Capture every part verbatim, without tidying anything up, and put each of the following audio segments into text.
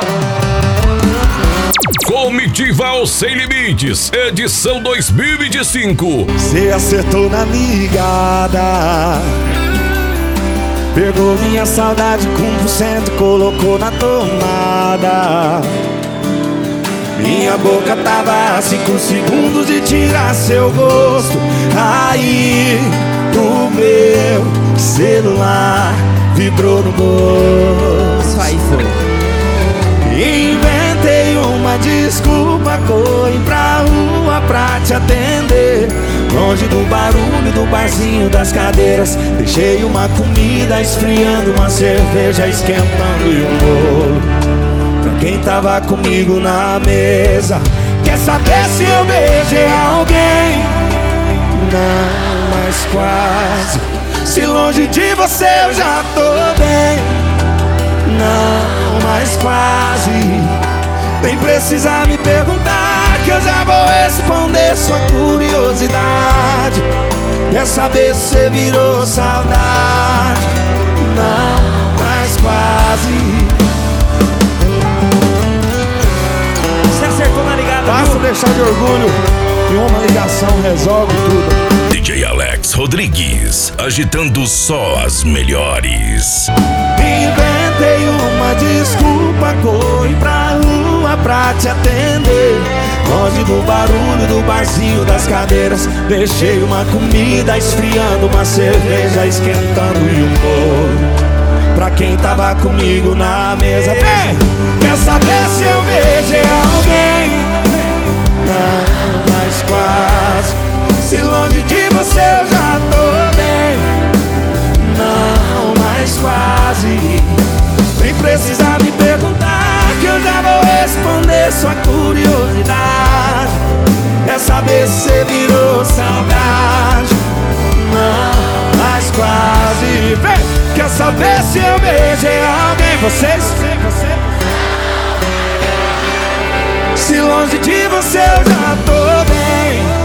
Comitiva Sem Limites, edição dois mil e vinte e cinco. Cê acertou na ligada, pegou minha saudade com um por cento, colocou na tomada. Minha boca tava a cinco segundos de tirar seu gosto. Aí o meu celular vibrou no bolso. Aí foi. Inventei uma desculpa, corri pra rua pra te atender. Longe do barulho do barzinho das cadeiras, deixei uma comida esfriando, uma cerveja esquentando e um bolo pra quem tava comigo na mesa. Quer saber se eu beijei alguém? Não, mas quase. Se longe de você eu já tô bem. Não, mas quase. Nem precisa me perguntar, que eu já vou responder sua curiosidade. Quer saber se você virou saudade? Não, mas quase. Você acertou na ligada, Basta viu? deixar de orgulho e uma ligação resolve tudo. D J Alex Rodrigues, agitando só as melhores. Inventei uma desculpa, corri pra rua pra te atender. Longe do barulho do barzinho das cadeiras, deixei uma comida esfriando, uma cerveja esquentando e um bolo pra quem tava comigo na mesa. Ei, quer saber se eu beijei alguém? Não, mas quase. Se longe de você eu já tô bem. Não, mas quase. Nem precisa me perguntar, que eu já vou responder sua curiosidade. Quer saber se você virou saudade? Não, mas quase. Vem! Quer saber se eu beijei alguém? Vocês? Se longe de você eu já tô bem.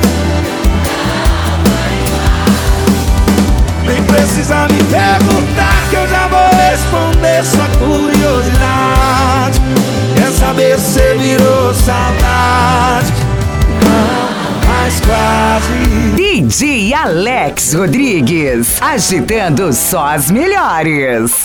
Nem precisa me perguntar, que eu já vou responder sua curiosidade. Quer saber se você virou saudade? Não, mas quase. D J Alex Rodrigues, agitando só as melhores.